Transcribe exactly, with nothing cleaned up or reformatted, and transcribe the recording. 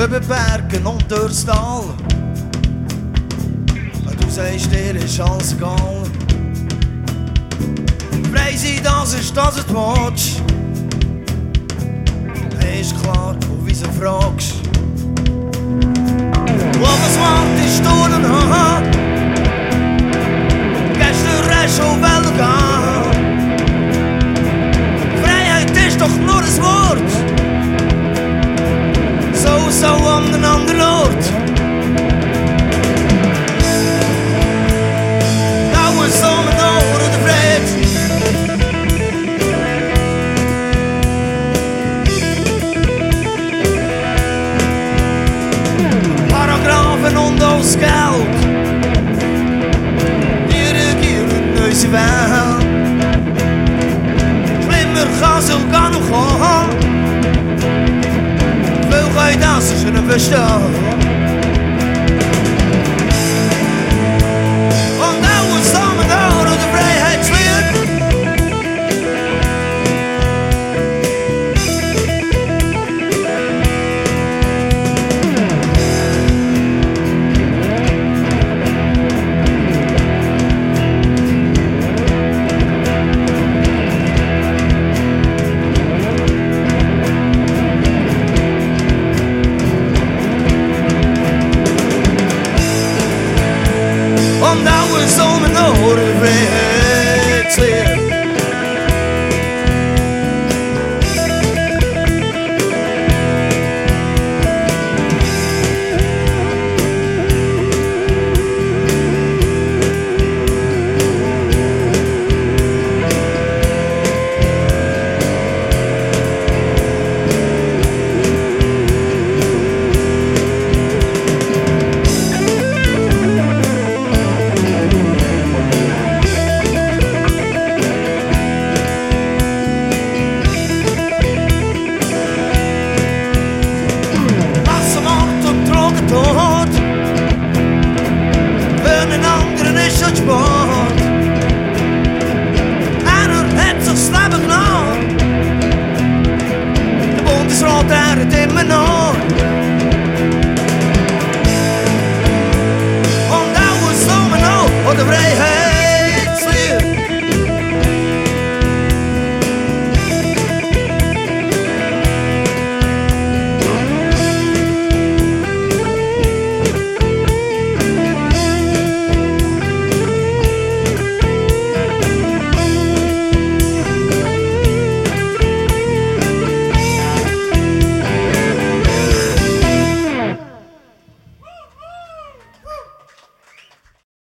über Bergen und durchs Tal. Du sagst, dir ist alles egal. Frei sein, das ist das, was du willst. Ist klar, und wieso fragst du? Was macht ist Sturm und Haar? Gestern hast du schon gehen. Freiheit ist doch nur ein Wort. So, so an einem anderen Ort. Dauer so mit Ohren der Fried. Paragraphen und aus Geld. Die regieren unsere Welt. Schlimmer kann sogar noch kommen. Veel ga je dansen, zullen we staan.